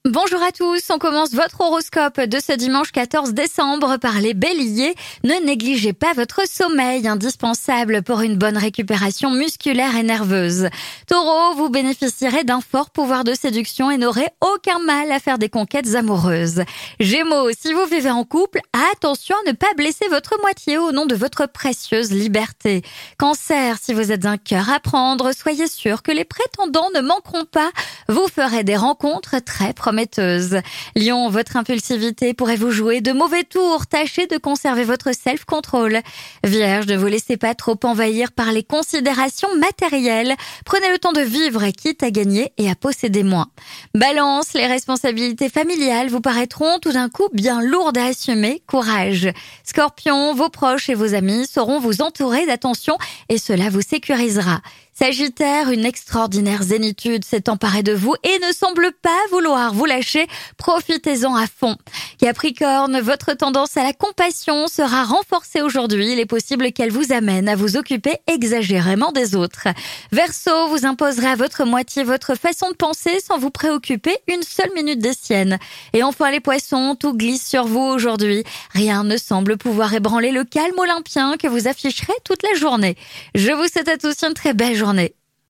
Bonjour à tous, on commence votre horoscope de ce dimanche 14 décembre par les béliers. Ne négligez pas votre sommeil, indispensable pour une bonne récupération musculaire et nerveuse. Taureau, vous bénéficierez d'un fort pouvoir de séduction et n'aurez aucun mal à faire des conquêtes amoureuses. Gémeaux, si vous vivez en couple, attention à ne pas blesser votre moitié au nom de votre précieuse liberté. Cancer, si vous êtes un cœur à prendre, soyez sûr que les prétendants ne manqueront pas. Vous ferez des rencontres très prometteuse. Lion, votre impulsivité pourrait vous jouer de mauvais tours. Tâchez de conserver votre self-control. Vierge, ne vous laissez pas trop envahir par les considérations matérielles. Prenez le temps de vivre, quitte à gagner et à posséder moins. Balance, les responsabilités familiales vous paraîtront tout d'un coup bien lourdes à assumer. Courage. Scorpion, vos proches et vos amis sauront vous entourer d'attention et cela vous sécurisera. Sagittaire, une extraordinaire zénitude s'est emparée de vous et ne semble pas vouloir vous lâcher. Profitez-en à fond. Capricorne, votre tendance à la compassion sera renforcée aujourd'hui. Il est possible qu'elle vous amène à vous occuper exagérément des autres. Verseau, vous imposerez à votre moitié votre façon de penser sans vous préoccuper une seule minute des siennes. Et enfin les poissons, tout glisse sur vous aujourd'hui. Rien ne semble pouvoir ébranler le calme olympien que vous afficherez toute la journée. Je vous souhaite à tous une très belle journée.